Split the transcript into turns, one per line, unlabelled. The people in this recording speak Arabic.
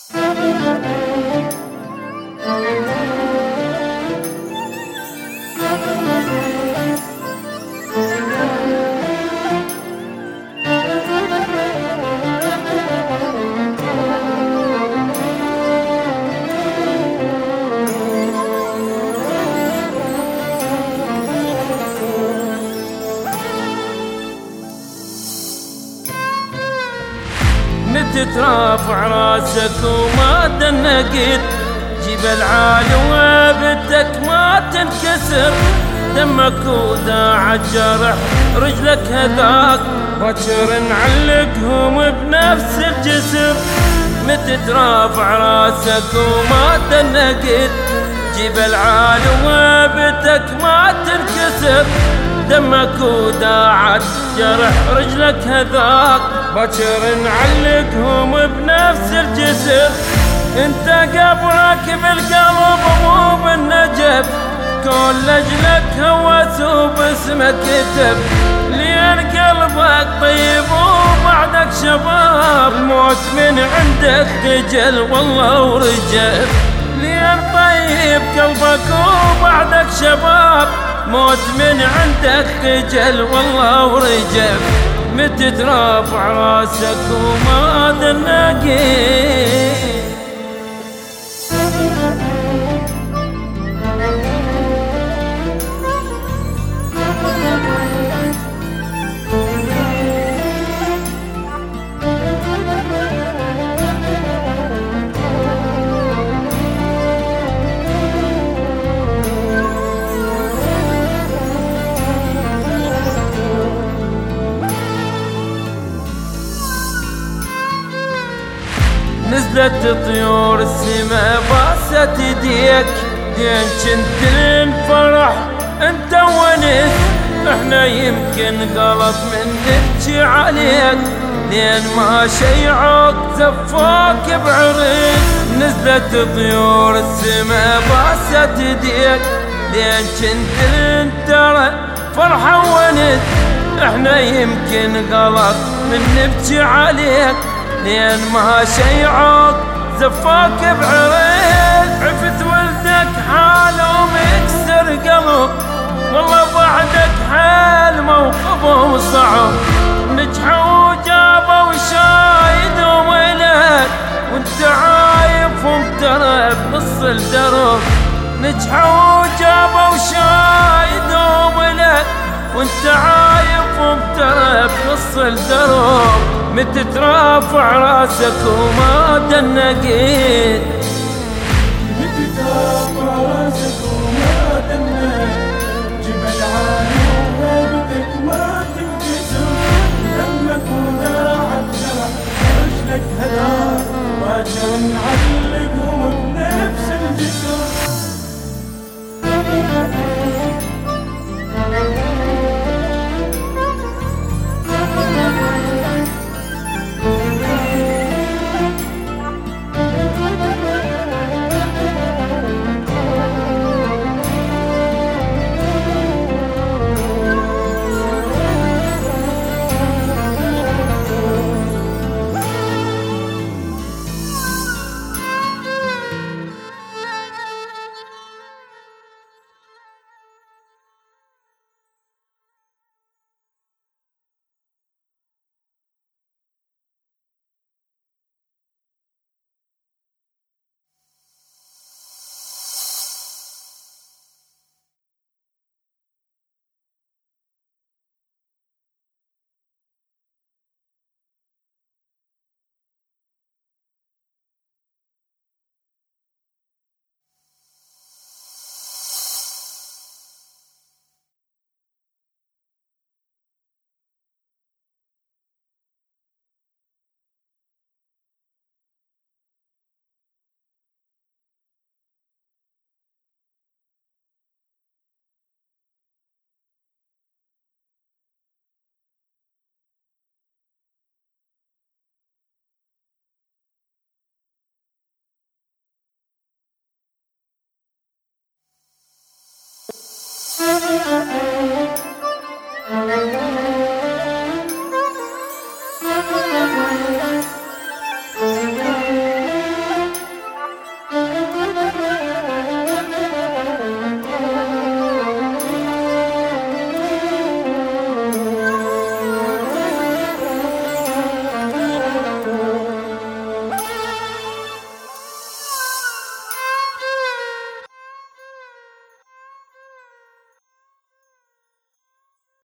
تترافع راسك وما تنقد، جبل عالي وبدك ما تنكسر، دمك وداع الجرح رجلك هذاك، باكر نعلقهم بنفس الجسر. متترافع راسك وما تنقد، جبل عالي وبدك ما تنكسر، دمك وداعت جرح رجلك هذاك، باكر نعلقهم بنفس الجسر. انت قبرك بالقلب مو بالنجف، كون لجلك هوس وباسمك كتب، لين قلبك طيب وبعدك شباب، الموت من عندك خجل والله ورجف. لين طيب قلبك وبعدك شباب، موت من عندك خجل والله ورجف. متترافع راسك وما تنقد. نزلت طيور السما باست يديك، لين كنت الفرح انت ونس، احنا يمكن غلط من نبكي عليك، لين ما شيعوك زفوك بعرس. نزلت طيور السما باست يديك، لين كنت انت فرحة ونس، احنا يمكن غلط من نبكي عليك، لين ما شيعوك زفاك بعريس. عفت ولدك حاله مكسر قلب، والله بعدك حال موقفه صعب، نجحوا وجابوا شايدهم إلك، وانت عايف ومترى بنص الدرب. نجحوا وجابوا شايدهم إلك، وانت عايف ومترى بنص الدرب. متترافع راسك وما تنقد،
متترافع راسك وما تنقد، جبل عالي وهيبتك ما تنكسر، دمك وداعك جرح رجلك هداك، باكر نعلقهم بنفس الجسر.